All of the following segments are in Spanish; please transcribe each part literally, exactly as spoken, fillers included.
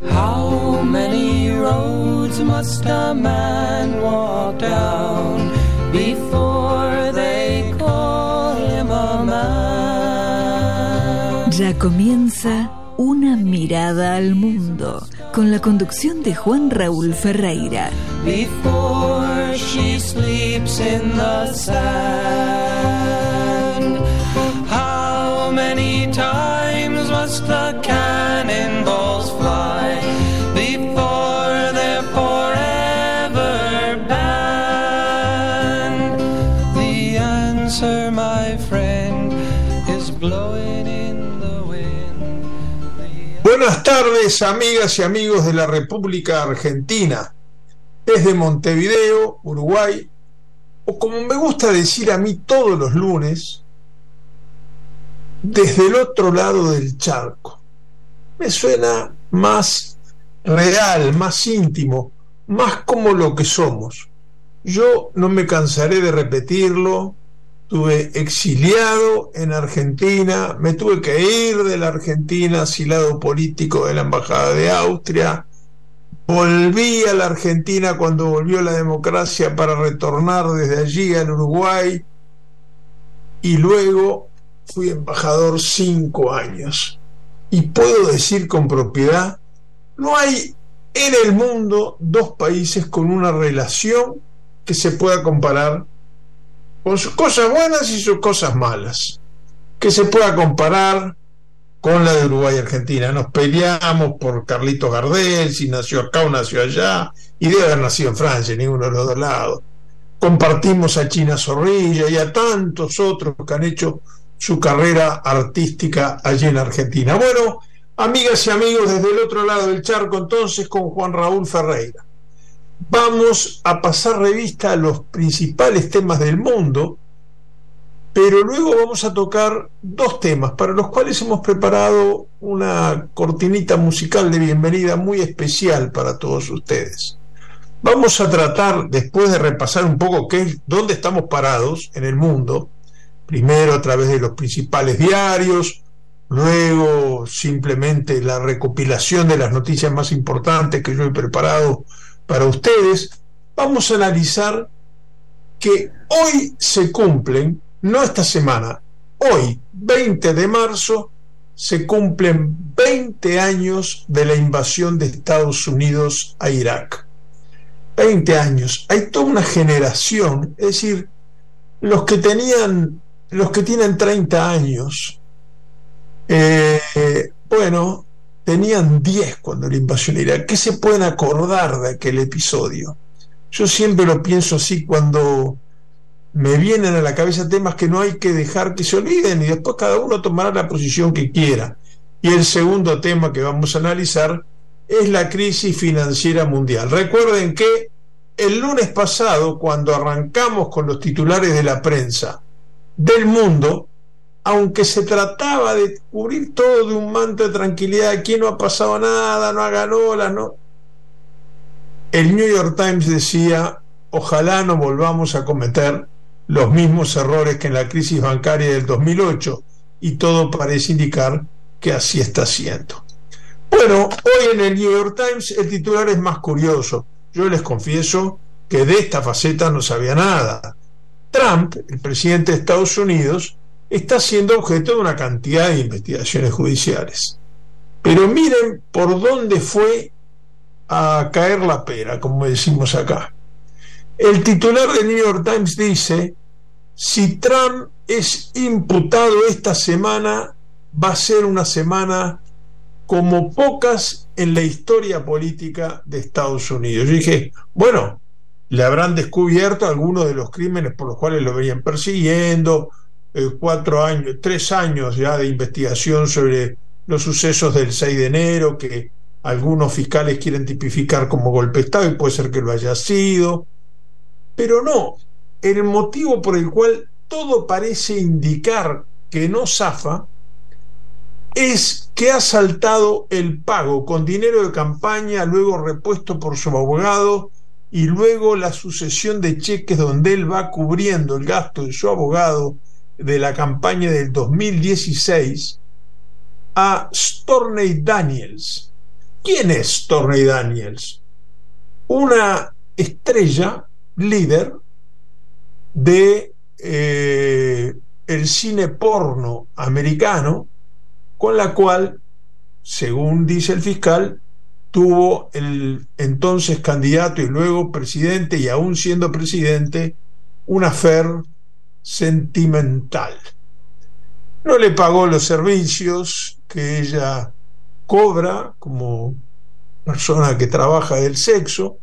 How many roads must a man walk down before they call him a man? Ya comienza Una mirada al mundo, con la conducción de Juan Raúl Ferreira. Before she sleeps in the sand, how many times must the cannonballs fly before they're forever banned? The answer, my friend, is blowing in the wind. Buenas tardes, amigas y amigos de la República Argentina, desde Montevideo, Uruguay, o como me gusta decir a mí todos los lunes, desde el otro lado del charco. Me suena más real, más íntimo, más como lo que somos. Yo no me cansaré de repetirlo. Estuve exiliado en Argentina, me tuve que ir de la Argentina, asilado político de la Embajada de Austria. Volví a la Argentina cuando volvió la democracia para retornar desde allí al Uruguay, y luego fui embajador cinco años. Y puedo decir con propiedad, no hay en el mundo dos países con una relación que se pueda comparar, con sus cosas buenas y sus cosas malas, que se pueda comparar con la de Uruguay y Argentina. Nos peleamos por Carlitos Gardel, si nació acá o nació allá, y debe haber nacido en Francia, en ninguno de los dos lados. Compartimos a China Zorrilla y a tantos otros que han hecho su carrera artística allí en Argentina. Bueno, amigas y amigos, desde el otro lado del charco, entonces, con Juan Raúl Ferreira, vamos a pasar revista a los principales temas del mundo, pero luego vamos a tocar dos temas para los cuales hemos preparado una cortinita musical de bienvenida muy especial para todos ustedes. Vamos a tratar, después de repasar un poco qué es, dónde estamos parados en el mundo, primero a través de los principales diarios, luego simplemente la recopilación de las noticias más importantes que yo he preparado para ustedes. Vamos a analizar que hoy se cumplen, no esta semana, hoy, veinte de marzo, se cumplen veinte años de la invasión de Estados Unidos a Irak. veinte años. Hay toda una generación, es decir, los que tenían, los que tienen treinta años, eh, bueno, tenían diez cuando la invasión a Irak. ¿Qué se pueden acordar de aquel episodio? Yo siempre lo pienso así cuando me vienen a la cabeza temas que no hay que dejar que se olviden, y después cada uno tomará la posición que quiera. Y el segundo tema que vamos a analizar es la crisis financiera mundial. Recuerden que el lunes pasado, cuando arrancamos con los titulares de la prensa del mundo, aunque se trataba de cubrir todo de un manto de tranquilidad, aquí no ha pasado nada, no hagan olas, no. El New York Times decía, ojalá no volvamos a cometer los mismos errores que en la crisis bancaria del dos mil ocho, y todo parece indicar que así está siendo. Bueno, hoy en el New York Times el titular es más curioso. Yo les confieso que de esta faceta no sabía nada. Trump, el presidente de Estados Unidos, está siendo objeto de una cantidad de investigaciones judiciales. Pero miren por dónde fue a caer la pera, como decimos acá. El titular del New York Times dice: si Trump es imputado esta semana, va a ser una semana como pocas en la historia política de Estados Unidos. Yo dije, bueno, le habrán descubierto algunos de los crímenes por los cuales lo venían persiguiendo, eh, cuatro años, tres años ya de investigación sobre los sucesos del seis de enero, que algunos fiscales quieren tipificar como golpe de Estado, y puede ser que lo haya sido, pero no. El motivo por el cual todo parece indicar que no zafa es que ha saltado el pago con dinero de campaña, luego repuesto por su abogado, y luego la sucesión de cheques donde él va cubriendo el gasto de su abogado de la campaña del dos mil dieciséis a Stormy Daniels, ¿Quién es Stormy Daniels? Una estrella líder de eh, el cine porno americano, con la cual, según dice el fiscal, tuvo el entonces candidato y luego presidente, y aún siendo presidente, un affair sentimental. No le pagó los servicios que ella cobra como persona que trabaja del sexo,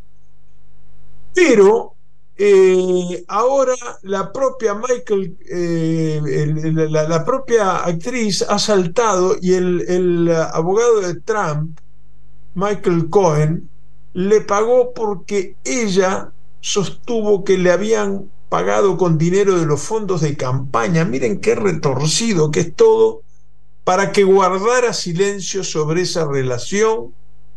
pero eh, ahora la propia Michael, eh, el, la, la propia actriz ha saltado, y el, el abogado de Trump, Michael Cohen, le pagó porque ella sostuvo que le habían pagado con dinero de los fondos de campaña. Miren qué retorcido que es todo, para que guardara silencio sobre esa relación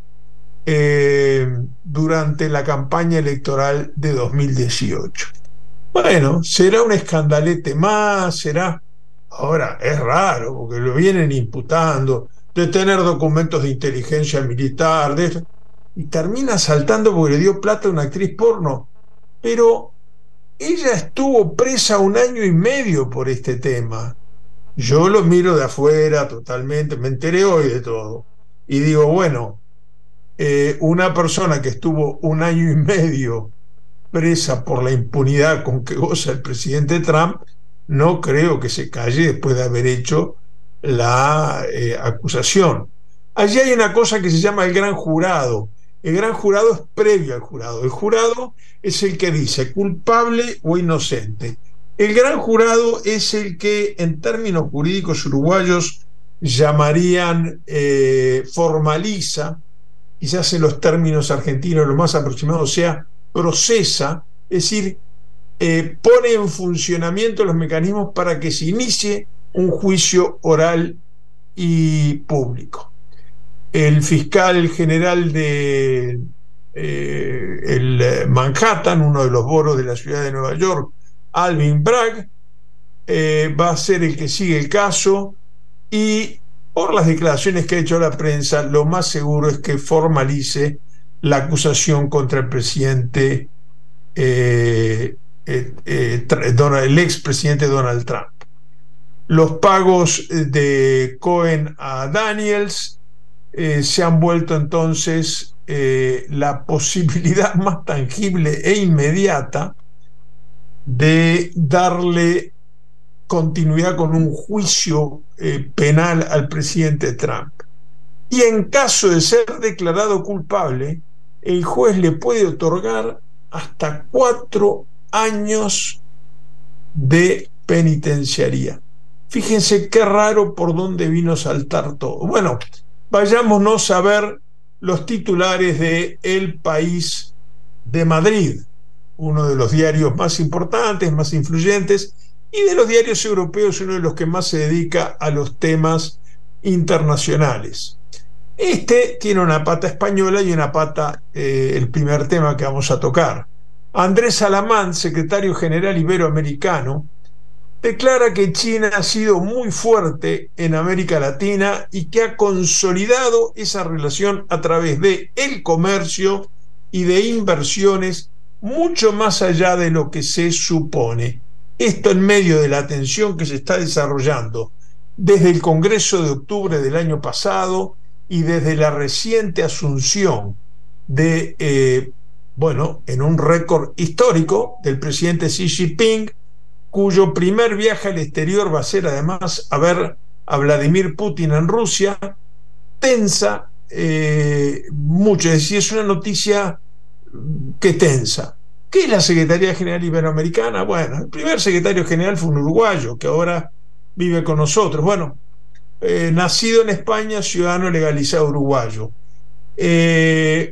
eh, durante la campaña electoral de dos mil dieciocho. Bueno, será un escandalete más, será... Ahora, es raro, porque lo vienen imputando de tener documentos de inteligencia militar, de... y termina saltando porque le dio plata a una actriz porno. Pero ella estuvo presa un año y medio por este tema. Yo lo miro de afuera totalmente, me enteré hoy de todo, y digo, bueno, eh, una persona que estuvo un año y medio presa por la impunidad con que goza el presidente Trump, no creo que se calle después de haber hecho la eh, acusación. Allí hay una cosa que se llama el gran jurado. El gran jurado es previo al jurado. El jurado es el que dice culpable o inocente. El gran jurado es el que, en términos jurídicos uruguayos, llamarían eh, formaliza, quizás en los términos argentinos lo más aproximado sea procesa, es decir, eh, pone en funcionamiento los mecanismos para que se inicie un juicio oral y público. El fiscal general de eh, el Manhattan, uno de los boroughs de la ciudad de Nueva York, Alvin Bragg, eh, va a ser el que sigue el caso, y por las declaraciones que ha hecho la prensa, lo más seguro es que formalice la acusación contra el presidente, eh, eh, eh, Donald, el expresidente Donald Trump. Los pagos de Cohen a Daniels eh, se han vuelto entonces eh, la posibilidad más tangible e inmediata de darle continuidad con un juicio eh, penal al presidente Trump. Y en caso de ser declarado culpable, el juez le puede otorgar hasta cuatro años de penitenciaría. Fíjense qué raro por dónde vino a saltar todo. Bueno, vayámonos a ver los titulares de El País de Madrid, uno de los diarios más importantes, más influyentes, y de los diarios europeos, uno de los que más se dedica a los temas internacionales. Este tiene una pata española y una pata, eh, el primer tema que vamos a tocar. Andrés Alamán, secretario general iberoamericano, declara que China ha sido muy fuerte en América Latina y que ha consolidado esa relación a través de el comercio y de inversiones mucho más allá de lo que se supone. Esto en medio de la tensión que se está desarrollando desde el Congreso de octubre del año pasado y desde la reciente asunción de, eh, bueno, en un récord histórico del presidente Xi Jinping, cuyo primer viaje al exterior va a ser además a ver a Vladimir Putin en Rusia. Tensa eh, mucho, es decir, es una noticia que tensa. ¿Qué es la Secretaría General Iberoamericana? Bueno, el primer secretario general fue un uruguayo que ahora vive con nosotros. Bueno, eh, nacido en España, ciudadano legalizado uruguayo. Eh,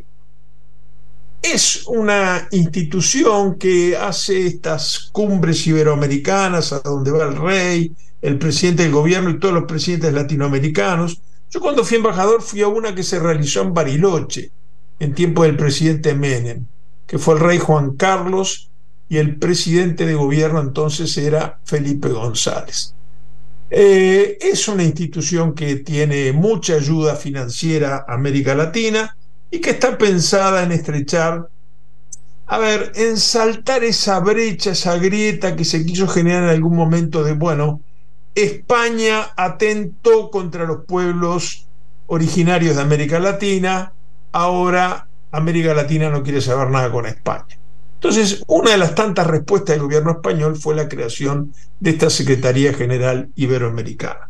es una institución que hace estas cumbres iberoamericanas a donde va el rey, el presidente del gobierno y todos los presidentes latinoamericanos. Yo cuando fui embajador fui a una que se realizó en Bariloche, en tiempo del presidente Menem, que fue el rey Juan Carlos, y el presidente de gobierno entonces era Felipe González. Eh, es una institución que tiene mucha ayuda financiera a América Latina y que está pensada en estrechar, a ver, en saltar esa brecha, esa grieta que se quiso generar en algún momento de, bueno, España atentó contra los pueblos originarios de América Latina, ahora América Latina no quiere saber nada con España. Entonces, una de las tantas respuestas del gobierno español fue la creación de esta Secretaría General Iberoamericana.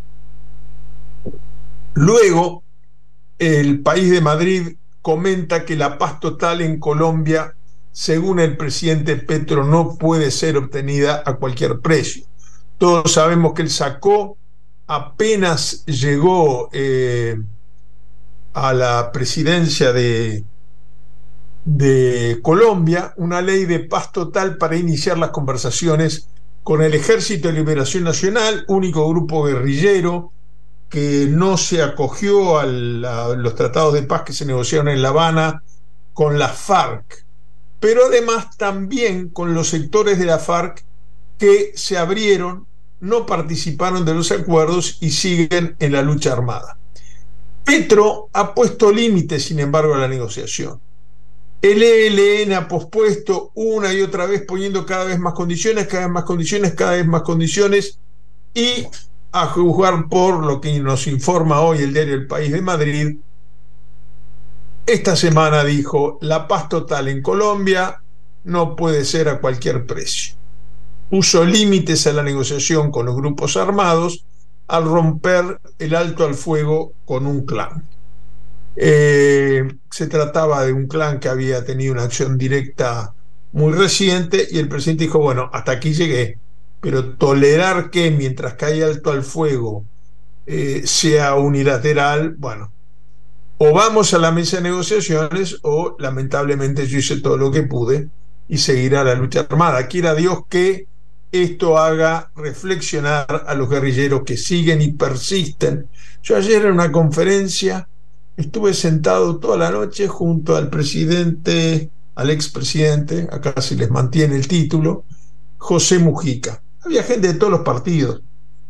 Luego, el País de Madrid comenta que la paz total en Colombia, según el presidente Petro, no puede ser obtenida a cualquier precio. Todos sabemos que él sacó, apenas llegó eh, a la presidencia de, de Colombia, una ley de paz total para iniciar las conversaciones con el Ejército de Liberación Nacional, único grupo guerrillero que no se acogió a, la, a los tratados de paz que se negociaron en La Habana con la FARC, pero además también con los sectores de la FARC que se abrieron, no participaron de los acuerdos y siguen en la lucha armada. Petro ha puesto límites, sin embargo, a la negociación. El E L N ha pospuesto una y otra vez, poniendo cada vez más condiciones, cada vez más condiciones, cada vez más condiciones, y a juzgar por lo que nos informa hoy el diario El País de Madrid, esta semana dijo: la paz total en Colombia no puede ser a cualquier precio. Puso límites a la negociación con los grupos armados al romper el alto al fuego con un clan. Eh, se trataba de un clan que había tenido una acción directa muy reciente y el presidente dijo: bueno, hasta aquí llegué, pero tolerar que mientras cae alto al fuego eh, sea unilateral, bueno, o vamos a la mesa de negociaciones o lamentablemente yo hice todo lo que pude y seguirá la lucha armada. Quiera Dios que esto haga reflexionar a los guerrilleros que siguen y persisten. Yo ayer en una conferencia estuve sentado toda la noche junto al presidente, al expresidente, acá se les mantiene el título, José Mujica. Había gente de todos los partidos.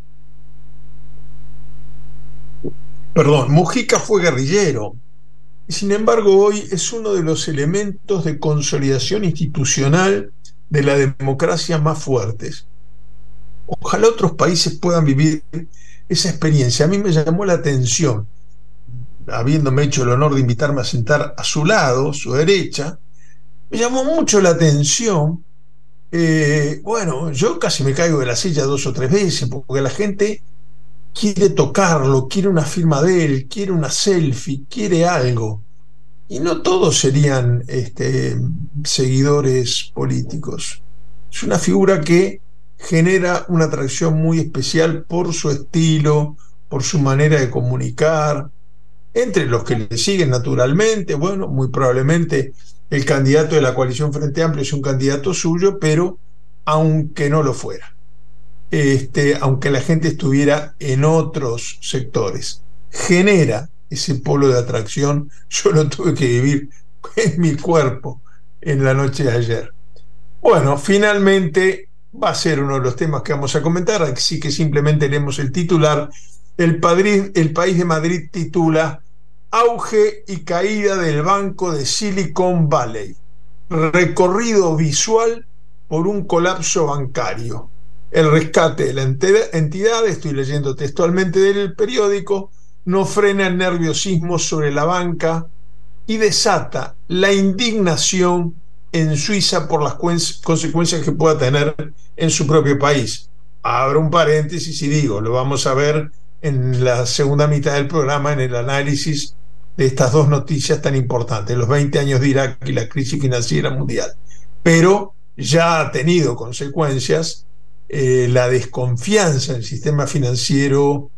Perdón, Mujica fue guerrillero y sin embargo hoy es uno de los elementos de consolidación institucional de la democracia más fuertes. Ojalá otros países puedan vivir esa experiencia. A mí me llamó la atención, habiéndome hecho el honor de invitarme a sentar a su lado, su derecha, me llamó mucho la atención. Eh, bueno, yo casi me caigo de la silla dos o tres veces porque la gente quiere tocarlo, quiere una firma de él, quiere una selfie, quiere algo. Y no todos serían este, seguidores políticos. Es una figura que genera una atracción muy especial por su estilo, por su manera de comunicar. Entre los que le siguen naturalmente, bueno, muy probablemente el candidato de la coalición Frente Amplio es un candidato suyo, pero aunque no lo fuera, este, aunque la gente estuviera en otros sectores, genera ese polo de atracción. Yo lo tuve que vivir en mi cuerpo en la noche de ayer. Bueno, finalmente va a ser uno de los temas que vamos a comentar, así que simplemente leemos el titular. El, Padrid, el País de Madrid titula: auge y caída del banco de Silicon Valley, recorrido visual por un colapso bancario. El rescate de la entidad, estoy leyendo textualmente del periódico, no frena el nerviosismo sobre la banca y desata la indignación en Suiza por las consecuencias que pueda tener en su propio país. Abro un paréntesis y digo, lo vamos a ver en la segunda mitad del programa, en el análisis de estas dos noticias tan importantes, los veinte años de Irak y la crisis financiera mundial. Pero ya ha tenido consecuencias eh, la desconfianza en el sistema financiero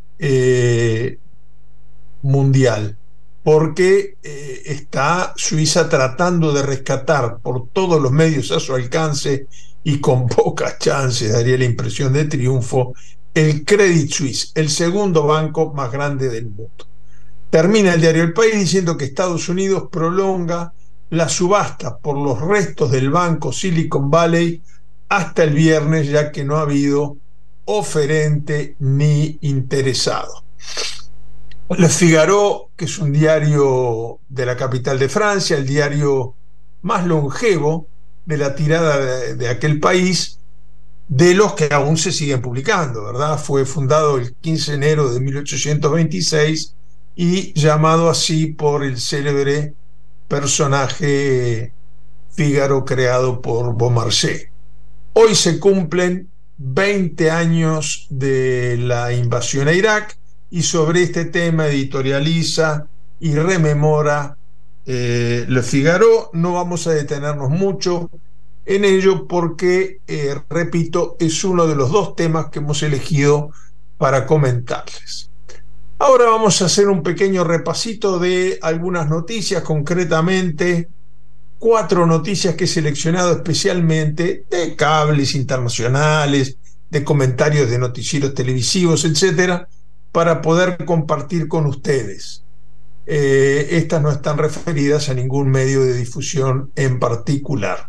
eh, mundial, porque eh, está Suiza tratando de rescatar por todos los medios a su alcance y con pocas chances, daría la impresión de triunfo, el Credit Suisse, el segundo banco más grande del mundo. Termina el diario El País diciendo que Estados Unidos prolonga la subasta por los restos del banco Silicon Valley hasta el viernes, ya que no ha habido oferente ni interesado. Le Figaro, que es un diario de la capital de Francia, el diario más longevo de la tirada de, de aquel país, de los que aún se siguen publicando, ¿verdad? Fue fundado el quince de enero de mil ochocientos veintiséis y llamado así por el célebre personaje Figaro creado por Beaumarchais. Hoy se cumplen veinte años de la invasión a Irak y sobre este tema editorializa y rememora eh, Le Figaro. No vamos a detenernos mucho en ello porque, eh, repito, es uno de los dos temas que hemos elegido para comentarles. Ahora vamos a hacer un pequeño repasito de algunas noticias, concretamente cuatro noticias que he seleccionado especialmente de cables internacionales, de comentarios de noticieros televisivos, etcétera, para poder compartir con ustedes. Eh, estas no están referidas a ningún medio de difusión en particular.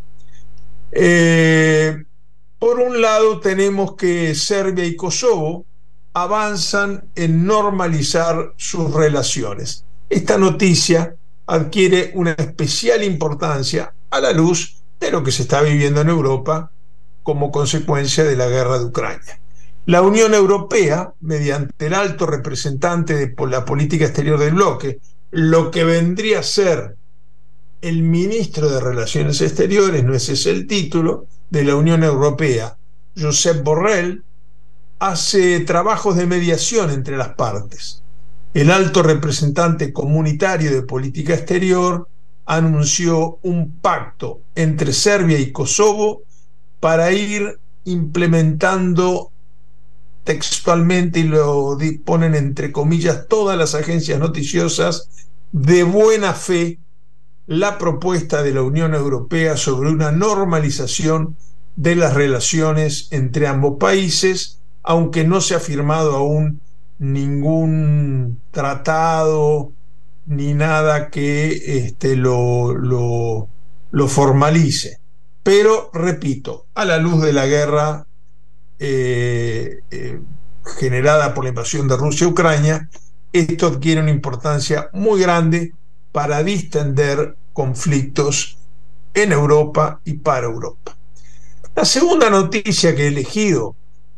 Eh, por un lado tenemos que Serbia y Kosovo avanzan en normalizar sus relaciones. Esta noticia adquiere una especial importancia a la luz de lo que se está viviendo en Europa como consecuencia de la guerra de Ucrania. La Unión Europea, mediante el alto representante de la política exterior del bloque, lo que vendría a ser el ministro de Relaciones Exteriores, no ese es el título, de la Unión Europea, Josep Borrell, hace trabajos de mediación entre las partes. El alto representante comunitario de política exterior anunció un pacto entre Serbia y Kosovo para ir implementando textualmente, y lo ponen entre comillas todas las agencias noticiosas, de buena fe la propuesta de la Unión Europea sobre una normalización de las relaciones entre ambos países, aunque no se ha firmado aún ningún tratado ni nada que este, lo, lo, lo formalice. Pero, repito, a la luz de la guerra eh, eh, generada por la invasión de Rusia a Ucrania, esto adquiere una importancia muy grande para distender conflictos en Europa y para Europa. La segunda noticia que he elegido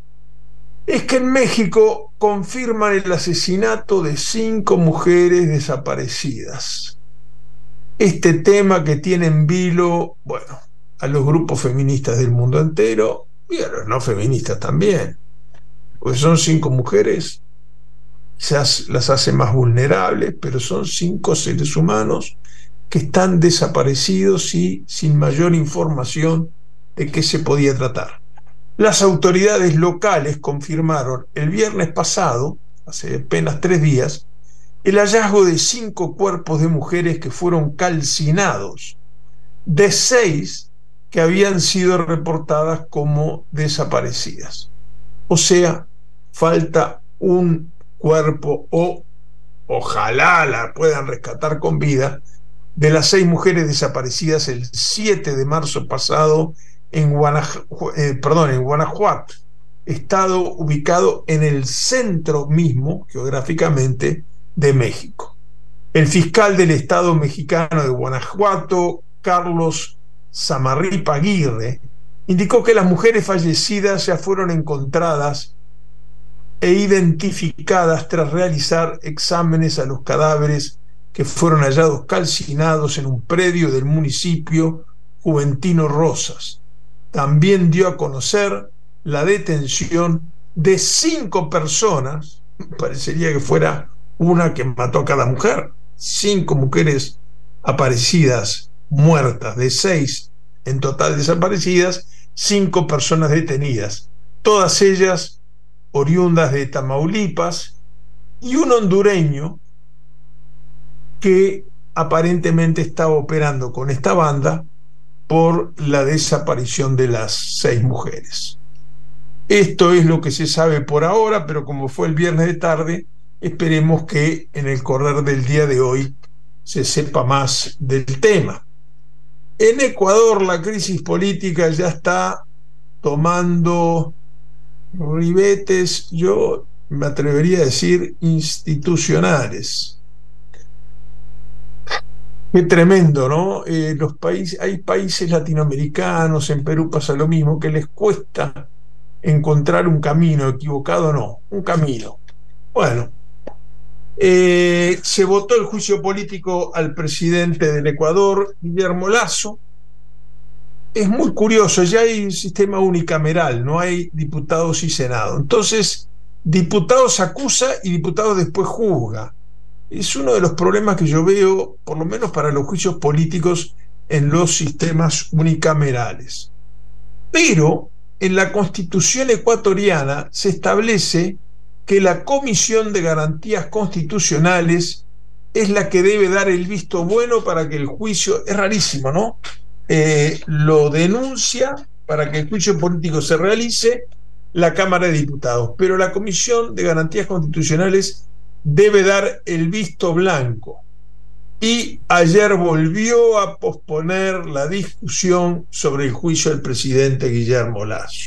es que en México confirman el asesinato de cinco mujeres desaparecidas. Este tema que tiene en vilo, bueno, a los grupos feministas del mundo entero y a los no feministas también, pues son cinco mujeres, quizás las hace más vulnerables, pero son cinco seres humanos que están desaparecidos y sin mayor información de qué se podía tratar. Las autoridades locales confirmaron el viernes pasado, hace apenas tres días, el hallazgo de cinco cuerpos de mujeres que fueron calcinados, de seis que habían sido reportadas como desaparecidas. O sea, falta un cuerpo, o ojalá la puedan rescatar con vida, de las seis mujeres desaparecidas el siete de marzo pasado en, Guanajuato, eh, perdón, en Guanajuato, estado ubicado en el centro mismo, geográficamente, de México. El fiscal del estado mexicano de Guanajuato, Carlos Zamarripa Aguirre, indicó que las mujeres fallecidas ya fueron encontradas e identificadas tras realizar exámenes a los cadáveres que fueron hallados calcinados en un predio del municipio Juventino Rosas. También dio a conocer la detención de cinco personas, parecería que fuera una que mató a cada mujer, cinco mujeres aparecidas, muertas, de seis en total desaparecidas, cinco personas detenidas, todas ellas oriundas de Tamaulipas, y un hondureño que aparentemente estaba operando con esta banda por la desaparición de las seis mujeres. Esto es lo que se sabe por ahora, pero como fue el viernes de tarde, esperemos que en el correr del día de hoy se sepa más del tema. En Ecuador la crisis política ya está tomando ribetes, yo me atrevería a decir institucionales. Qué tremendo, ¿no? Eh, los países, hay países latinoamericanos, en Perú pasa lo mismo, que les cuesta encontrar un camino, equivocado o no, un camino. Bueno, eh, se votó el juicio político al presidente del Ecuador, Guillermo Lasso. Es muy curioso, ya hay un sistema unicameral, no hay diputados y senado. Entonces, diputados acusa y diputados después juzga. Es uno de los problemas que yo veo, por lo menos para los juicios políticos, en los sistemas unicamerales. Pero en la Constitución ecuatoriana se establece que la Comisión de Garantías Constitucionales es la que debe dar el visto bueno para que el juicio, es rarísimo, ¿no? Eh, lo denuncia para que el juicio político se realice la Cámara de Diputados, pero la Comisión de Garantías Constitucionales debe dar el visto blanco. Y ayer volvió a posponer la discusión sobre el juicio del presidente Guillermo Lasso.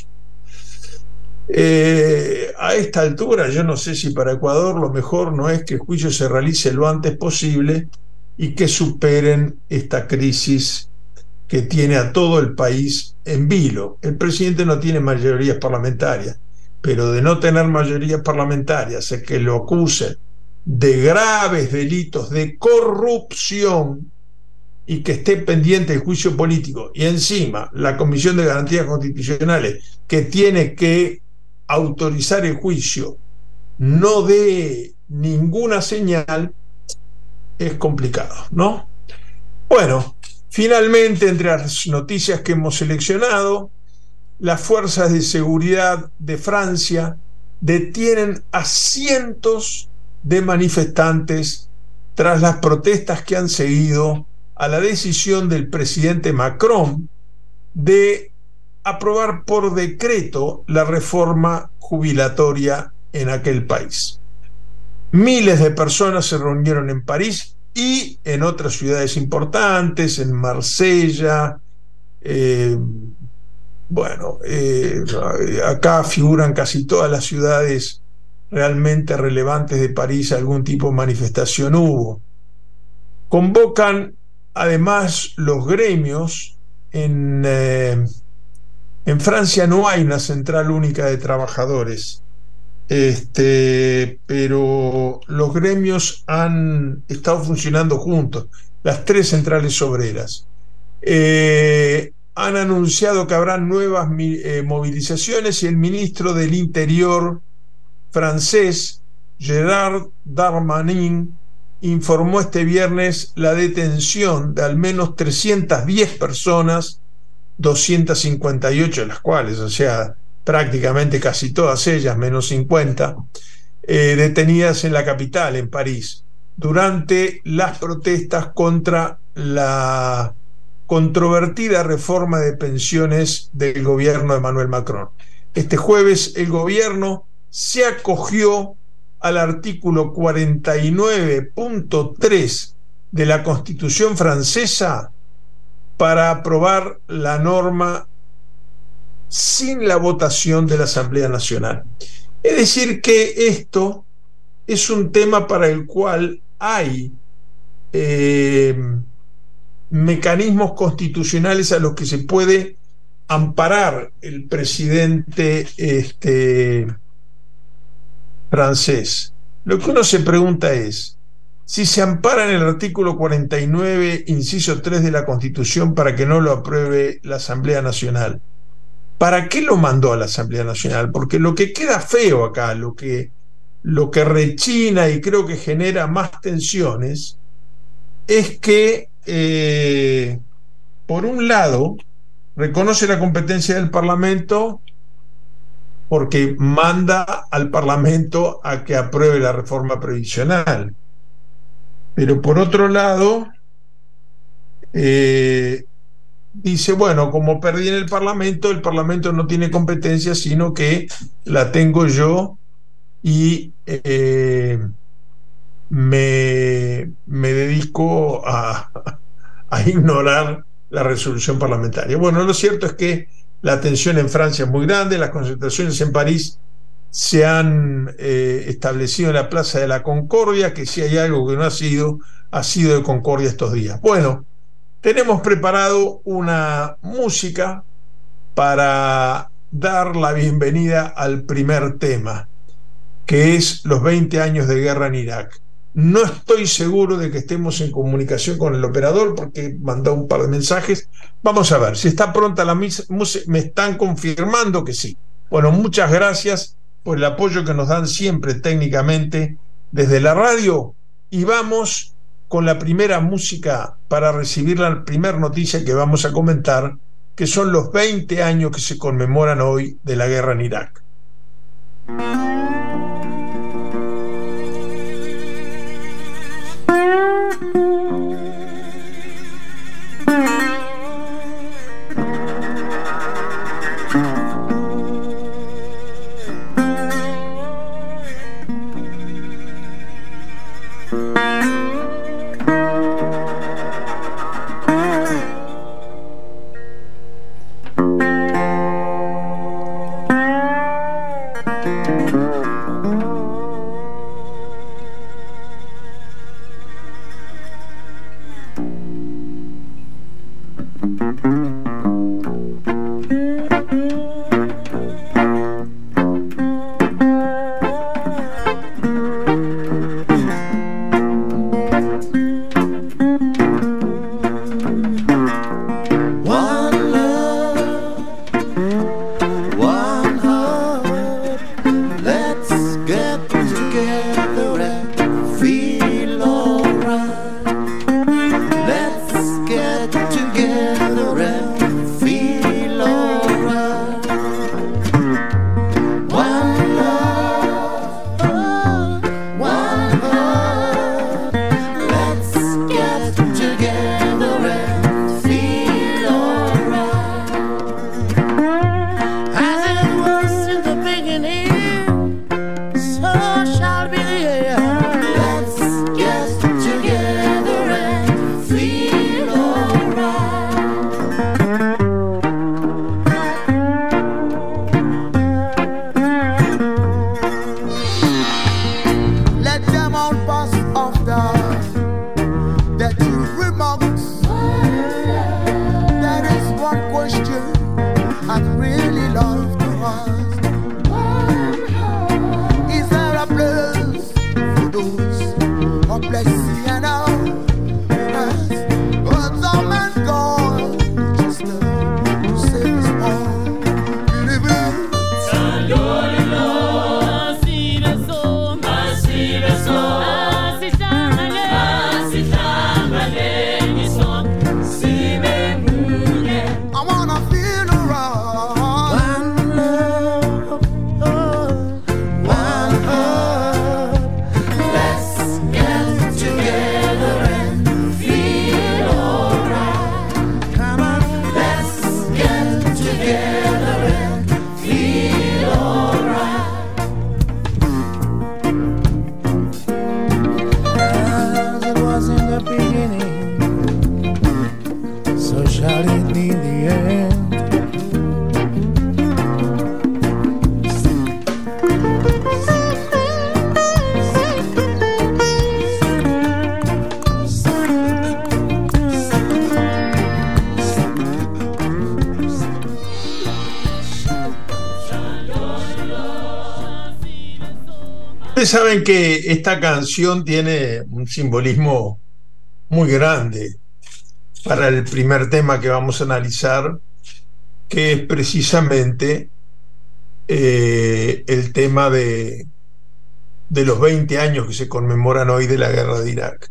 Eh, a esta altura yo no sé si para Ecuador lo mejor no es que el juicio se realice lo antes posible y que superen esta crisis que tiene a todo el país en vilo. El presidente no tiene mayorías parlamentarias, pero de no tener mayorías parlamentarias es que lo acusen de graves delitos de corrupción y que esté pendiente el juicio político, y encima la Comisión de Garantías Constitucionales, que tiene que autorizar el juicio, no dé ninguna señal, es complicado, ¿no? Bueno, finalmente, entre las noticias que hemos seleccionado, las fuerzas de seguridad de Francia detienen a cientos de manifestantes tras las protestas que han seguido a la decisión del presidente Macron de aprobar por decreto la reforma jubilatoria en aquel país. Miles de personas se reunieron en París y en otras ciudades importantes, en Marsella, eh, bueno, eh, acá figuran casi todas las ciudades realmente relevantes de París, algún tipo de manifestación hubo. Convocan además los gremios. En, eh, en Francia no hay una central única de trabajadores, este, pero los gremios han estado funcionando juntos, las tres centrales obreras. Eh, han anunciado que habrá nuevas eh, movilizaciones y el ministro del Interior francés, Gérald Darmanin, informó este viernes la detención de al menos trescientas diez personas, doscientas cincuenta y ocho de las cuales, o sea, prácticamente casi todas ellas, menos cincuenta, eh, detenidas en la capital, en París, durante las protestas contra la controvertida reforma de pensiones del gobierno de Emmanuel Macron. Este jueves el gobierno se acogió al artículo cuarenta y nueve punto tres de la Constitución francesa para aprobar la norma sin la votación de la Asamblea Nacional. Es decir, que esto es un tema para el cual hay eh, mecanismos constitucionales a los que se puede amparar el presidente este, francés. Lo que uno se pregunta es, si se ampara en el artículo cuarenta y nueve, inciso tres de la Constitución para que no lo apruebe la Asamblea Nacional, ¿para qué lo mandó a la Asamblea Nacional? Porque lo que queda feo acá, lo que, lo que rechina y creo que genera más tensiones, es que, eh, por un lado, reconoce la competencia del Parlamento porque manda al Parlamento a que apruebe la reforma previsional. Pero por otro lado, eh, dice, bueno, como perdí en el Parlamento, el Parlamento no tiene competencia, sino que la tengo yo y eh, me, me dedico a, a ignorar la resolución parlamentaria. Bueno, lo cierto es que la tensión en Francia es muy grande, las concentraciones en París se han eh, establecido en la Plaza de la Concordia, que si hay algo que no ha sido, ha sido de concordia estos días. Bueno, tenemos preparado una música para dar la bienvenida al primer tema, que es los veinte años de guerra en Irak. No estoy seguro de que estemos en comunicación con el operador porque mandó un par de mensajes. Vamos a ver, si está pronta la música, me están confirmando que sí. Bueno, muchas gracias por el apoyo que nos dan siempre técnicamente desde la radio, y vamos con la primera música para recibir la primera noticia que vamos a comentar, que son los veinte años que se conmemoran hoy de la guerra en Irak. Ustedes saben que esta canción tiene un simbolismo muy grande para el primer tema que vamos a analizar, que es precisamente eh, el tema de, de los veinte años que se conmemoran hoy de la guerra de Irak.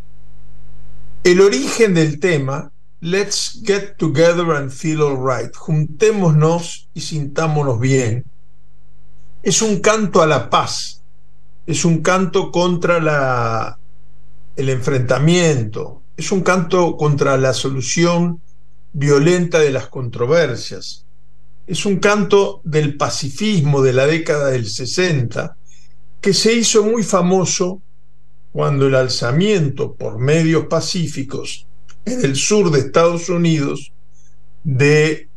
El origen del tema, Let's get together and feel all right, juntémonos y sintámonos bien, es un canto a la paz. Es un canto contra la, el enfrentamiento, es un canto contra la solución violenta de las controversias, es un canto del pacifismo de la década del sesenta, que se hizo muy famoso cuando el alzamiento por medios pacíficos en el sur de Estados Unidos de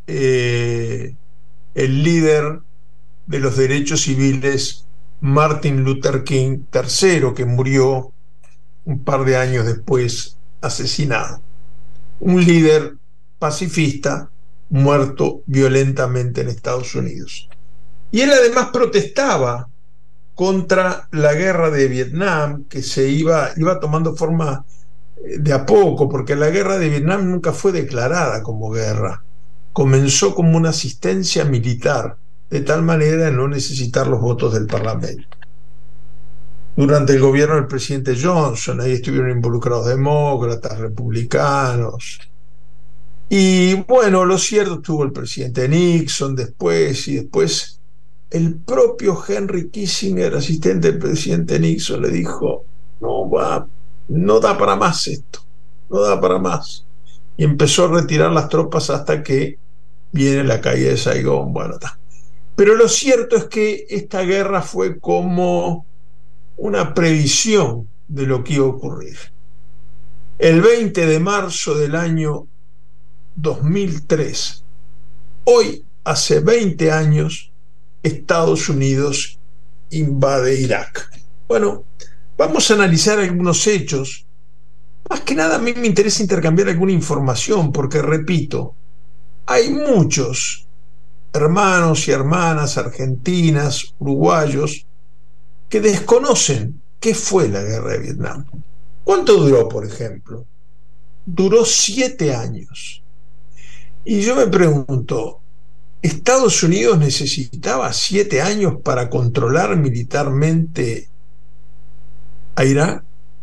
eh, el líder de los derechos civiles, Martin Luther King tercero, que murió un par de años después asesinado. Un líder pacifista muerto violentamente en Estados Unidos. Y él además protestaba contra la guerra de Vietnam, que se iba, iba tomando forma de a poco, porque la guerra de Vietnam nunca fue declarada como guerra. Comenzó como una asistencia militar, de tal manera de no necesitar los votos del Parlamento. Durante el gobierno del presidente Johnson, ahí estuvieron involucrados demócratas, republicanos. Y bueno, lo cierto estuvo el presidente Nixon después, y después el propio Henry Kissinger, asistente del presidente Nixon, le dijo: no va, no da para más esto, no da para más. Y empezó a retirar las tropas hasta que viene la caída de Saigón. Bueno, está. Pero lo cierto es que esta guerra fue como una previsión de lo que iba a ocurrir. El veinte de marzo del año dos mil tres, hoy hace veinte años, Estados Unidos invade Irak. Bueno, vamos a analizar algunos hechos. Más que nada a mí me interesa intercambiar alguna información, porque repito, hay muchos hermanos y hermanas argentinas, uruguayos, que desconocen qué fue la guerra de Vietnam. ¿Cuánto duró, por ejemplo? Duró siete años. Y yo me pregunto, ¿Estados Unidos necesitaba siete años para controlar militarmente a Irak?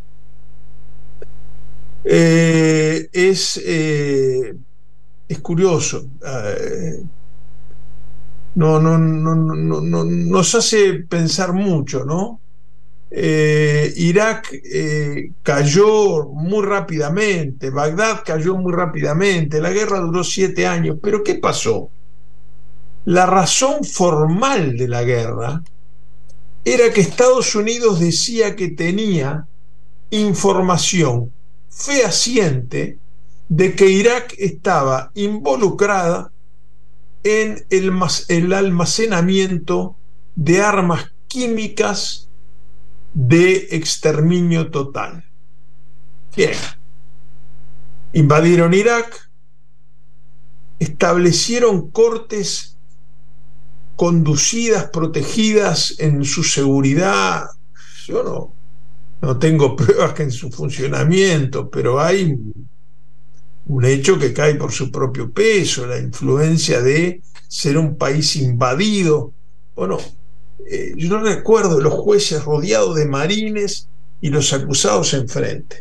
Eh, es, eh, es curioso. Eh, no, no, no, no, no, nos hace pensar mucho, ¿no? Eh, Irak eh, cayó muy rápidamente, Bagdad cayó muy rápidamente, la guerra duró siete años, pero ¿qué pasó? La razón formal de la guerra era que Estados Unidos decía que tenía información fehaciente de que Irak estaba involucrada en el, el almacenamiento de armas químicas de exterminio total. Bien, invadieron Irak, establecieron cortes conducidas, protegidas en su seguridad. Yo no, no tengo pruebas que en su funcionamiento, pero hay un hecho que cae por su propio peso, la influencia de ser un país invadido. Bueno, eh, yo no recuerdo los jueces rodeados de marines y los acusados enfrente.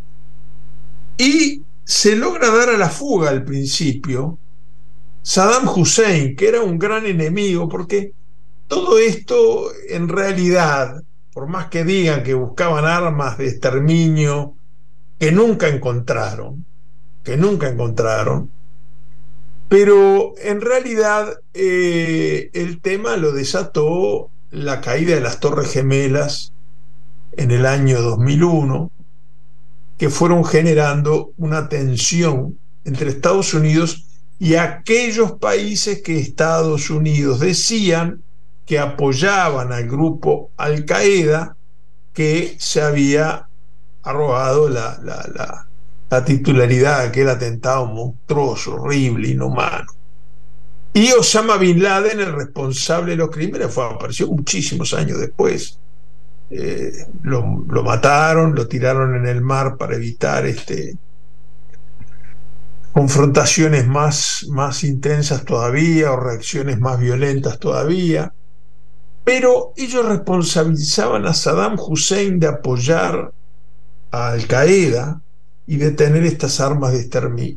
Y se logra dar a la fuga al principio Saddam Hussein, que era un gran enemigo, porque todo esto en realidad, por más que digan que buscaban armas de exterminio que nunca encontraron, que nunca encontraron, pero en realidad eh, el tema lo desató la caída de las Torres Gemelas en el año dos mil uno, que fueron generando una tensión entre Estados Unidos y aquellos países que Estados Unidos decían que apoyaban al grupo Al-Qaeda, que se había arrogado la, la, la, la titularidad de aquel atentado monstruoso, horrible, inhumano. Y Osama Bin Laden, el responsable de los crímenes, fue, apareció muchísimos años después. Eh, lo, lo mataron, lo tiraron en el mar para evitar este, confrontaciones más, más intensas todavía o reacciones más violentas todavía. Pero ellos responsabilizaban a Saddam Hussein de apoyar a Al-Qaeda y de tener estas armas de exterminio.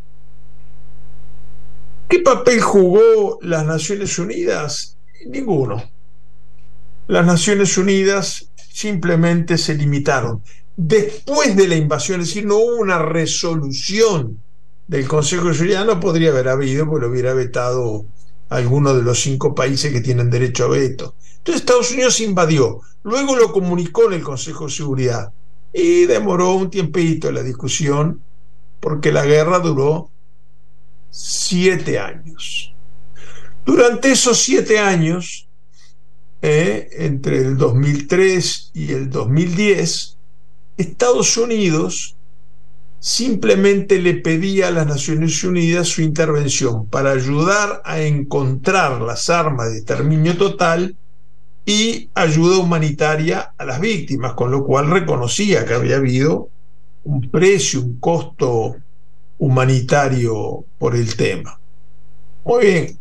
¿Qué papel jugó las Naciones Unidas? Ninguno. Las Naciones Unidas simplemente se limitaron. Después de la invasión, es decir, no hubo una resolución del Consejo de Seguridad, no podría haber habido, porque lo hubiera vetado alguno de los cinco países que tienen derecho a veto. Entonces Estados Unidos invadió, luego lo comunicó en el Consejo de Seguridad y demoró un tiempito la discusión, porque la guerra duró siete años. Durante esos siete años, eh, entre el dos mil tres y el dos mil diez, Estados Unidos simplemente le pedía a las Naciones Unidas su intervención para ayudar a encontrar las armas de exterminio total y ayuda humanitaria a las víctimas, con lo cual reconocía que había habido un precio, un costo humanitario por el tema. Muy bien.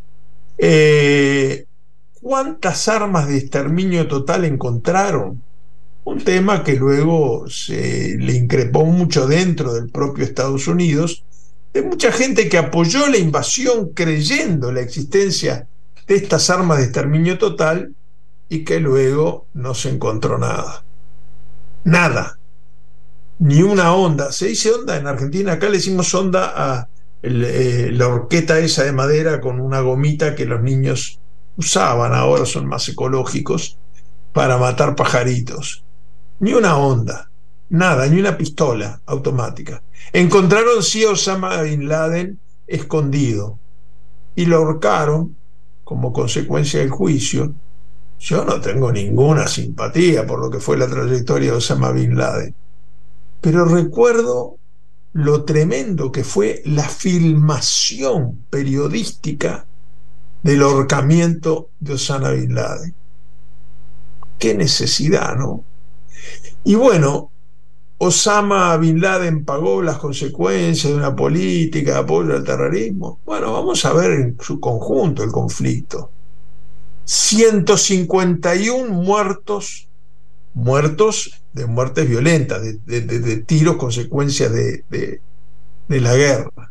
Eh, ¿Cuántas armas de exterminio total encontraron? Un tema que luego se le increpó mucho dentro del propio Estados Unidos, de mucha gente que apoyó la invasión creyendo la existencia de estas armas de exterminio total y que luego no se encontró nada. Nada. Ni una onda. Se dice onda en Argentina, acá le decimos onda a el, eh, la horqueta esa de madera con una gomita que los niños usaban, ahora son más ecológicos, para matar pajaritos. Ni una onda, nada, ni una pistola automática. Encontraron sí a Osama Bin Laden escondido y lo ahorcaron como consecuencia del juicio. Yo no tengo ninguna simpatía por lo que fue la trayectoria de Osama Bin Laden, pero recuerdo lo tremendo que fue la filmación periodística del ahorcamiento de Osama Bin Laden. Qué necesidad, ¿no? Y bueno, Osama Bin Laden pagó las consecuencias de una política de apoyo al terrorismo. Bueno, vamos a ver en su conjunto el conflicto. ciento cincuenta y uno muertos, muertos de muertes violentas, de, de, de, de tiros, consecuencias de, de, de la guerra.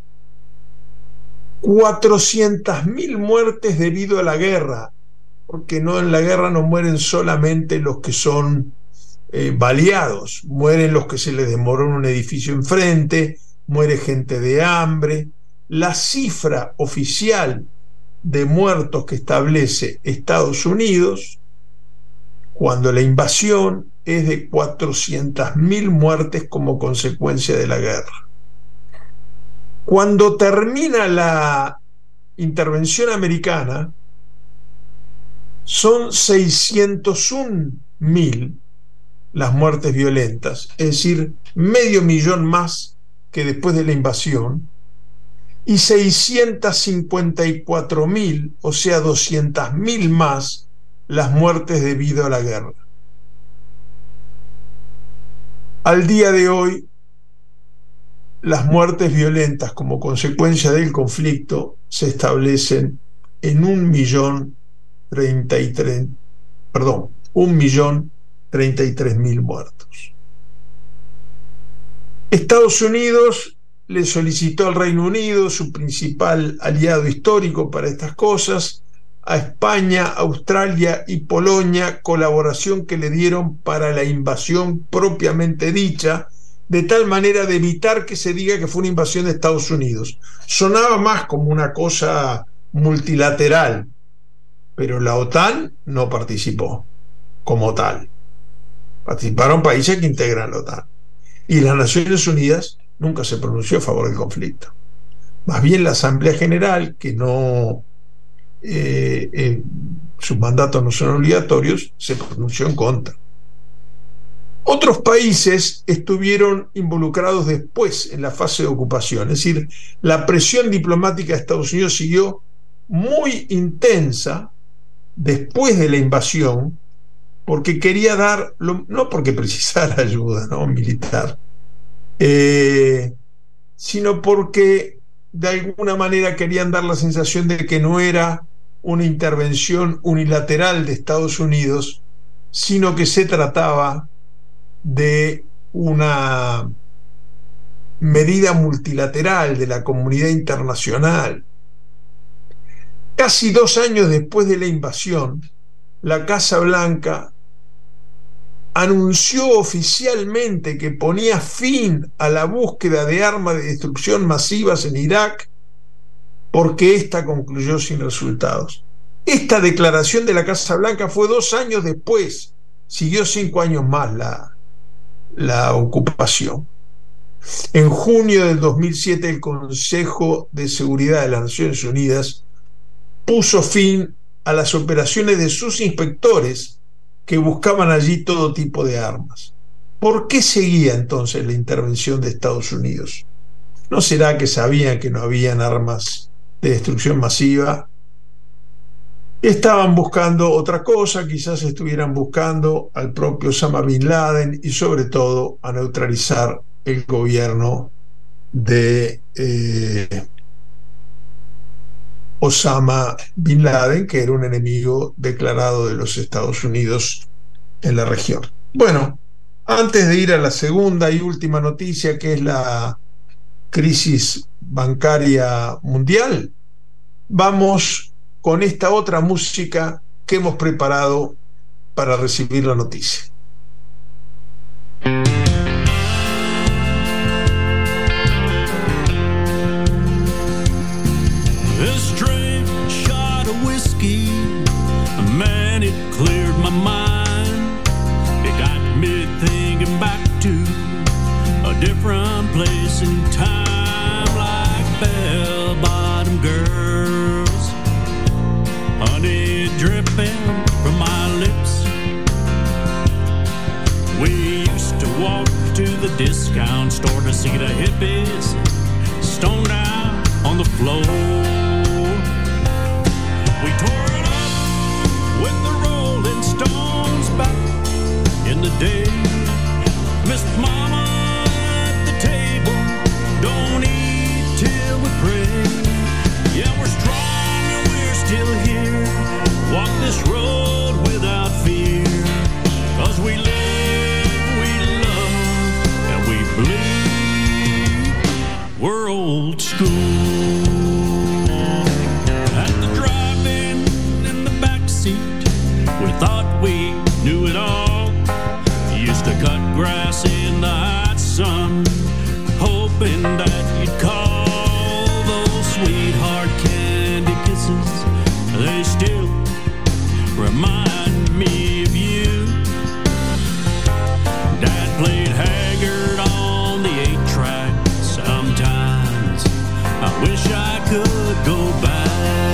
cuatrocientas mil muertes debido a la guerra, porque no, en la guerra no mueren solamente los que son eh, baleados, mueren los que se les desmorona un edificio enfrente, muere gente de hambre. La cifra oficial de muertos que establece Estados Unidos cuando la invasión es de cuatrocientas mil muertes como consecuencia de la guerra. Cuando termina la intervención americana, son seiscientos un mil las muertes violentas, es decir, medio millón más que después de la invasión, y seiscientos cincuenta y cuatro mil, o sea, doscientas mil más las muertes debido a la guerra. Al día de hoy, las muertes violentas como consecuencia del conflicto se establecen en un millón treinta y tres, perdón, un millón treinta y tres mil muertos. Estados Unidos le solicitó al Reino Unido, su principal aliado histórico para estas cosas, a España, Australia y Polonia, colaboración que le dieron para la invasión propiamente dicha, de tal manera de evitar que se diga que fue una invasión de Estados Unidos. Sonaba más como una cosa multilateral, pero la OTAN no participó como tal. Participaron países que integran la OTAN. Y las Naciones Unidas nunca se pronunció a favor del conflicto. Más bien la Asamblea General, que no eh, eh, sus mandatos no son obligatorios, se pronunció en contra. Otros países estuvieron involucrados después en la fase de ocupación, es decir, la presión diplomática de Estados Unidos siguió muy intensa después de la invasión, porque quería dar, no porque precisara ayuda, ¿no?, militar, eh, sino porque de alguna manera querían dar la sensación de que no era una intervención unilateral de Estados Unidos, sino que se trataba de una medida multilateral de la comunidad internacional. Casi dos años después de la invasión, la Casa Blanca anunció oficialmente que ponía fin a la búsqueda de armas de destrucción masivas en Irak porque ésta concluyó sin resultados. Esta declaración de la Casa Blanca fue dos años después, siguió cinco años más la, la ocupación. En junio del dos mil siete, el Consejo de Seguridad de las Naciones Unidas puso fin a las operaciones de sus inspectores que buscaban allí todo tipo de armas. ¿Por qué seguía entonces la intervención de Estados Unidos? ¿No será que sabían que no habían armas de destrucción masiva? Estaban buscando otra cosa, quizás estuvieran buscando al propio Osama Bin Laden y sobre todo a neutralizar el gobierno de eh, Osama Bin Laden, que era un enemigo declarado de los Estados Unidos en la región. Bueno, antes de ir a la segunda y última noticia, que es la crisis bancaria mundial, vamos con esta otra música que hemos preparado para recibir la noticia. This strange shot of whiskey, man, it cleared my mind. It got me thinking back to a different place and time, like bell-bottom girls, honey dripping from my lips. We used to walk to the discount store to see the hippies stoned out on the floor. We tore it up with the Rolling Stones back in the day. Miss Mama at the table, don't eat till we pray. Yeah, we're strong and we're still here. Walk this road without fear. Cause we live, we love, and we bleed. We're old school. At the drive-in, in the backseat, we thought we knew it all. Used to cut grass in the hot sun, hoping that you'd call. Those sweetheart candy kisses, they still remind me of you. Dad played Haggard on the eight track. Sometimes I wish I could go back.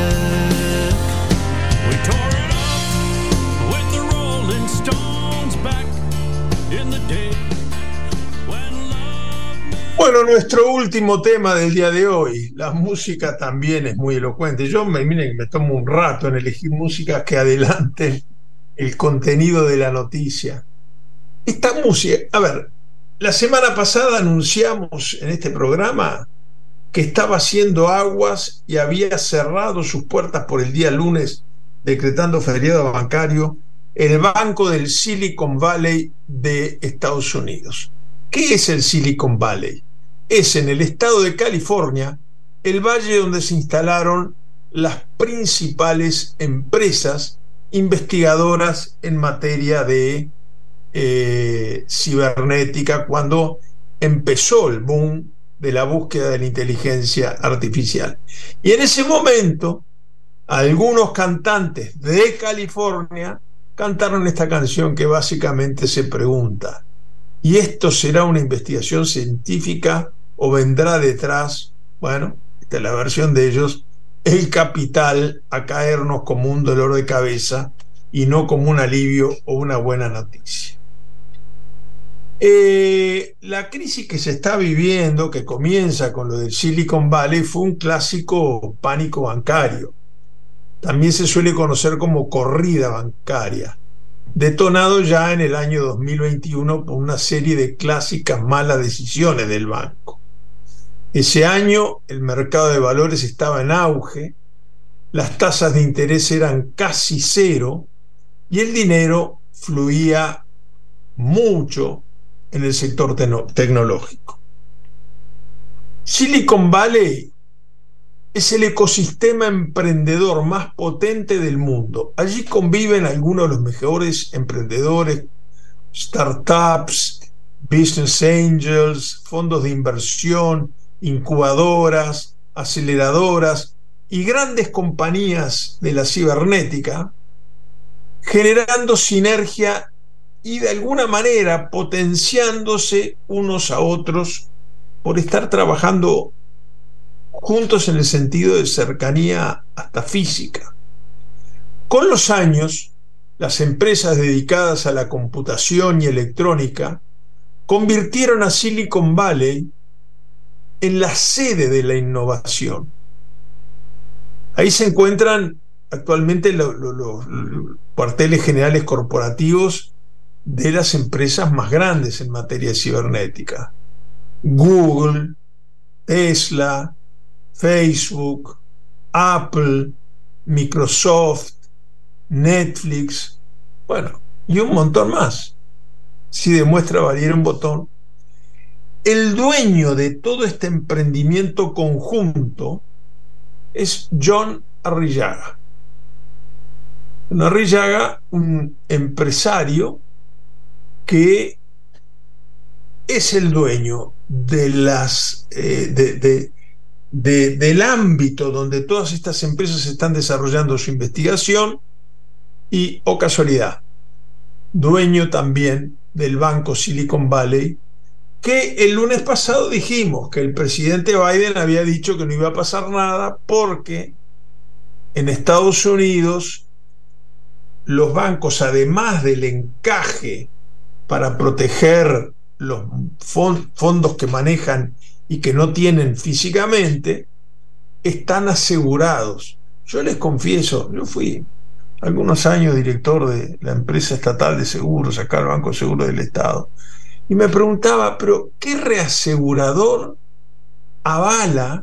We tore it up with the Rolling Stones back in the day when love. Bueno, nuestro último tema del día de hoy. La música también es muy elocuente. Yo me, miren, me tomo un rato en elegir músicas que adelanten el contenido de la noticia. Esta música, a ver, la semana pasada anunciamos en este programa que estaba haciendo aguas y había cerrado sus puertas por el día lunes, decretando feriado bancario, el Banco del Silicon Valley de Estados Unidos. ¿Qué es el Silicon Valley? Es en el estado de California, el valle donde se instalaron las principales empresas investigadoras en materia de eh, cibernética, cuando empezó el boom de la búsqueda de la inteligencia artificial. Y en ese momento, algunos cantantes de California cantaron esta canción que básicamente se pregunta: ¿y esto será una investigación científica o vendrá detrás, bueno, esta es la versión de ellos, el capital a caernos como un dolor de cabeza y no como un alivio o una buena noticia? Eh, la crisis que se está viviendo, que comienza con lo del Silicon Valley, fue un clásico pánico bancario. También se suele conocer como corrida bancaria, detonado ya en el año dos mil veintiuno por una serie de clásicas malas decisiones del banco. Ese año el mercado de valores estaba en auge, las tasas de interés eran casi cero y el dinero fluía mucho en el sector teno- tecnológico. Silicon Valley es el ecosistema emprendedor más potente del mundo. Allí conviven algunos de los mejores emprendedores, startups, business angels, fondos de inversión, incubadoras, aceleradoras y grandes compañías de la cibernética, generando sinergia y de alguna manera potenciándose unos a otros por estar trabajando juntos en el sentido de cercanía hasta física. Con los años, las empresas dedicadas a la computación y electrónica convirtieron a Silicon Valley en la sede de la innovación. Ahí se encuentran actualmente los, los, los cuarteles generales corporativos de las empresas más grandes en materia cibernética. Google, Tesla, Facebook, Apple, Microsoft, Netflix, bueno, y un montón más. Si demuestra valer un botón. El dueño de todo este emprendimiento conjunto es John Arrillaga. John Arrillaga, un empresario que es el dueño de las eh, de, de, de, del ámbito donde todas estas empresas están desarrollando su investigación y, o casualidad, dueño también del banco Silicon Valley, que el lunes pasado dijimos que el presidente Biden había dicho que no iba a pasar nada porque en Estados Unidos los bancos, además del encaje para proteger los fondos que manejan y que no tienen físicamente, están asegurados. Yo les confieso, yo fui algunos años director de la empresa estatal de seguros, acá el Banco Seguro del Estado, y me preguntaba, pero ¿qué reasegurador avala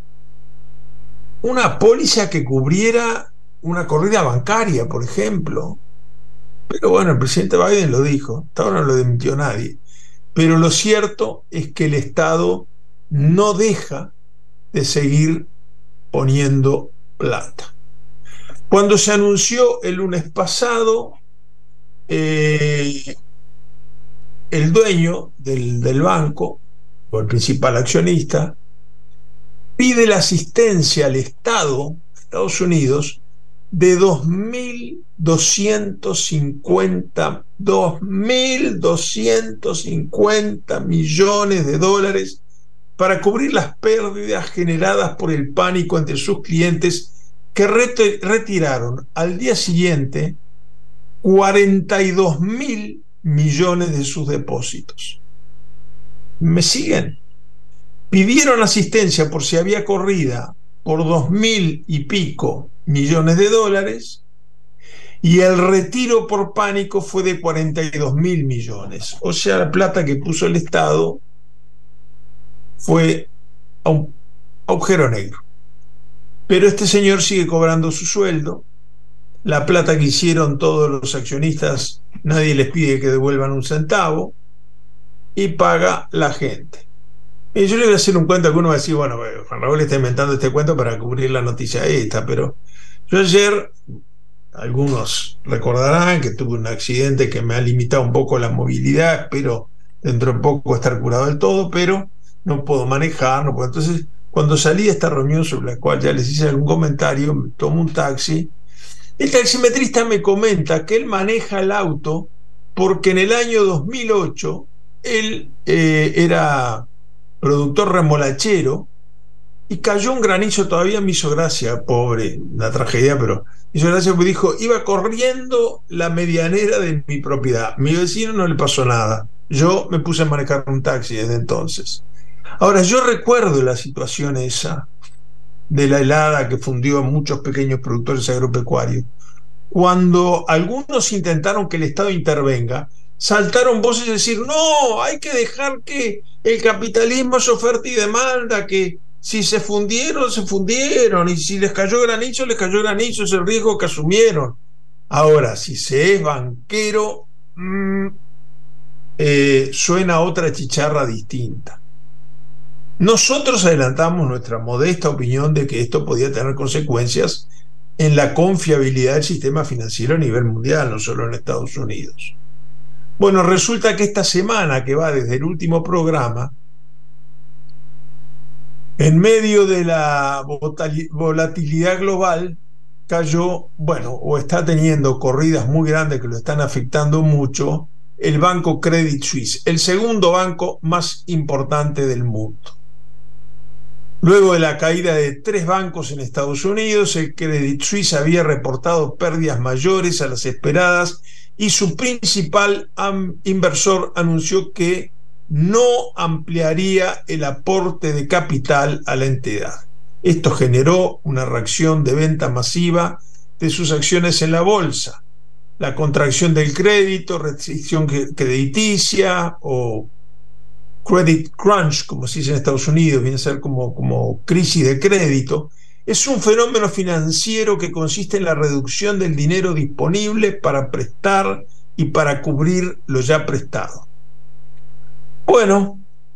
una póliza que cubriera una corrida bancaria, por ejemplo? Pero bueno, el presidente Biden lo dijo, hasta ahora no lo desmintió nadie. Pero lo cierto es que el Estado no deja de seguir poniendo plata. Cuando se anunció el lunes pasado, eh, el dueño del, del banco, o el principal accionista, pide la asistencia al Estado, Estados Unidos, de dos mil doscientos cincuenta millones de dólares para cubrir las pérdidas generadas por el pánico entre sus clientes, que ret- retiraron al día siguiente cuarenta y dos mil millones de sus depósitos. ¿Me siguen? Pidieron asistencia por si había corrida por dos mil y pico millones de dólares, y el retiro por pánico fue de cuarenta y dos mil millones. O sea, la plata que puso el Estado fue a un agujero negro. Pero este señor sigue cobrando su sueldo. La plata que hicieron todos los accionistas, nadie les pide que devuelvan un centavo, y paga la gente. Y yo le voy a hacer un cuento que uno va a decir, bueno, Juan Raúl está inventando este cuento para cubrir la noticia esta, pero yo ayer, algunos recordarán que tuve un accidente que me ha limitado un poco la movilidad, espero dentro de poco estar curado del todo, pero no puedo manejar, no puedo. Entonces, cuando salí de esta reunión sobre la cual ya les hice algún comentario, me tomo un taxi. El taximetrista me comenta que él maneja el auto porque en el año dos mil ocho él eh, era productor remolachero y cayó un granizo. Todavía me hizo gracia, pobre, una tragedia, pero me hizo gracia porque dijo, iba corriendo la medianera de mi propiedad, mi vecino no le pasó nada, yo me puse a manejar un taxi desde entonces. Ahora, yo recuerdo la situación esa de la helada que fundió a muchos pequeños productores agropecuarios. Cuando algunos intentaron que el Estado intervenga, saltaron voces y decir, no, hay que dejar que el capitalismo es oferta y demanda, que si se fundieron, se fundieron, y si les cayó granizo, les cayó granizo, es el riesgo que asumieron. Ahora, si se es banquero, mmm, eh, suena otra chicharra distinta. Nosotros adelantamos nuestra modesta opinión de que esto podía tener consecuencias en la confiabilidad del sistema financiero a nivel mundial, no solo en Estados Unidos. Bueno, resulta que esta semana, que va desde el último programa, en medio de la volatilidad global, cayó, bueno, o está teniendo corridas muy grandes que lo están afectando mucho, el banco Credit Suisse, el segundo banco más importante del mundo. Luego de la caída de tres bancos en Estados Unidos, el Credit Suisse había reportado pérdidas mayores a las esperadas y su principal inversor anunció que no ampliaría el aporte de capital a la entidad. Esto generó una reacción de venta masiva de sus acciones en la bolsa. La contracción del crédito, restricción crediticia o credit crunch, como se dice en Estados Unidos, viene a ser como, como crisis de crédito, es un fenómeno financiero que consiste en la reducción del dinero disponible para prestar y para cubrir lo ya prestado. Bueno,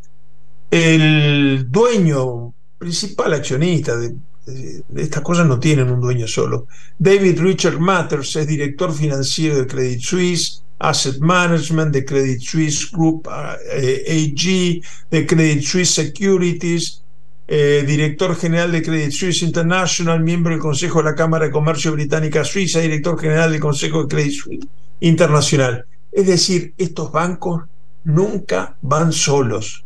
el dueño principal accionista de, de, de estas cosas no tienen un dueño solo. David Richard Mathers es director financiero de Credit Suisse Asset Management, de Credit Suisse Group eh, A G, de Credit Suisse Securities, eh, director general de Credit Suisse International, miembro del Consejo de la Cámara de Comercio Británica Suiza, director general del Consejo de Credit Suisse Internacional. Es decir, estos bancos nunca van solos.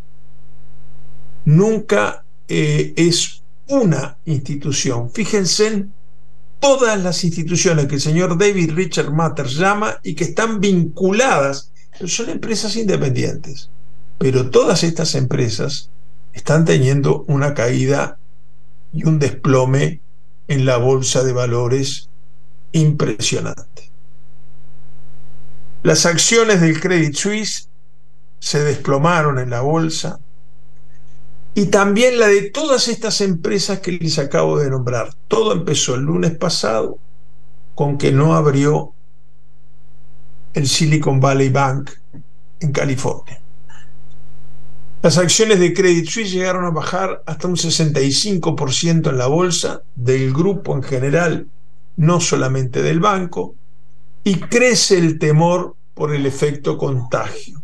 Nunca eh, es una institución. Fíjense en todas las instituciones que el señor David Richard Mathers llama y que están vinculadas, pero son empresas independientes. Pero todas estas empresas están teniendo una caída y un desplome en la bolsa de valores impresionante. Las acciones del Credit Suisse se desplomaron en la bolsa, y también la de todas estas empresas que les acabo de nombrar. Todo empezó el lunes pasado con que no abrió el Silicon Valley Bank en California. Las acciones de Credit Suisse llegaron a bajar hasta un sesenta y cinco por ciento en la bolsa, del grupo en general, no solamente del banco, y crece el temor por el efecto contagio.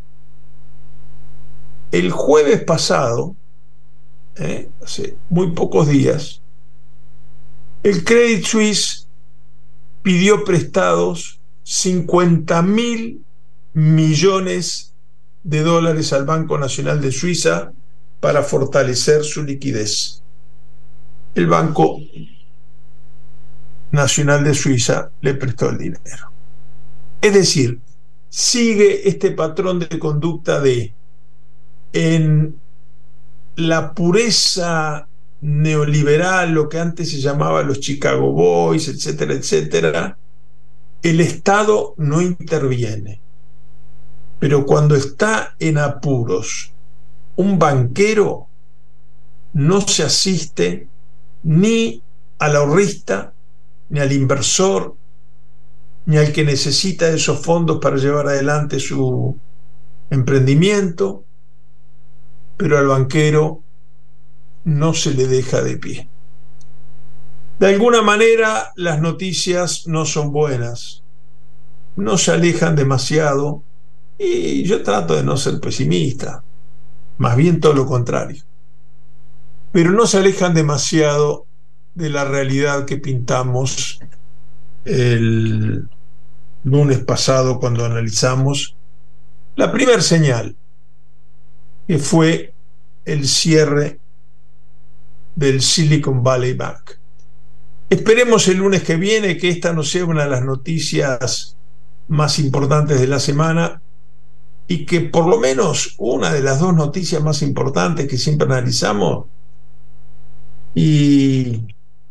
El jueves pasado, ¿Eh? hace muy pocos días, el Credit Suisse pidió prestados cincuenta mil millones de dólares al Banco Nacional de Suiza para fortalecer su liquidez. El Banco Nacional de Suiza le prestó el dinero. Es decir, sigue este patrón de conducta de en la pureza neoliberal, lo que antes se llamaba los Chicago Boys, etcétera, etcétera. El Estado no interviene, pero cuando está en apuros un banquero, no se asiste ni al ahorrista, ni al inversor, ni al que necesita esos fondos para llevar adelante su emprendimiento, pero al banquero no se le deja de pie. De alguna manera las noticias no son buenas, no se alejan demasiado, y yo trato de no ser pesimista, más bien todo lo contrario, pero no se alejan demasiado de la realidad que pintamos el lunes pasado cuando analizamos la primera señal, que fue el cierre del Silicon Valley Bank. Esperemos el lunes que viene que esta no sea una de las noticias más importantes de la semana, y que por lo menos una de las dos noticias más importantes que siempre analizamos, y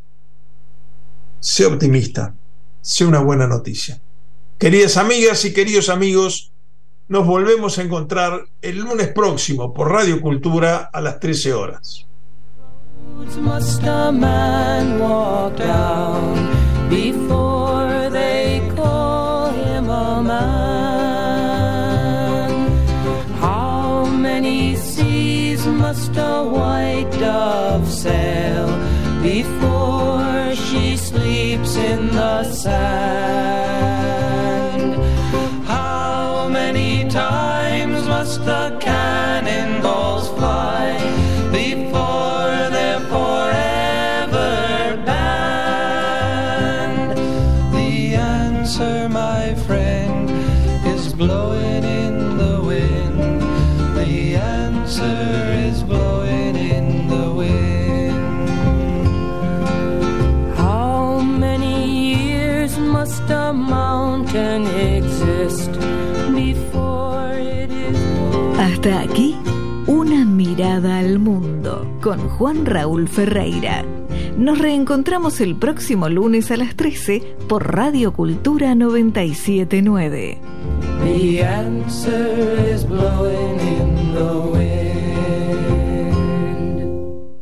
sea optimista, sea una buena noticia. Queridas amigas y queridos amigos, nos volvemos a encontrar el lunes próximo por Radio Cultura a las trece horas. Must a man walk down before they call him a man? How many seas must a white dove sail before she sleeps in the sand? How many times must the cannonballs fly before they're forever banned? The answer, my friend, is blowing Hasta aquí, Una mirada al mundo con Juan Raúl Ferreira. Nos reencontramos el próximo lunes a las trece por Radio Cultura noventa y siete punto nueve. The answer is blowing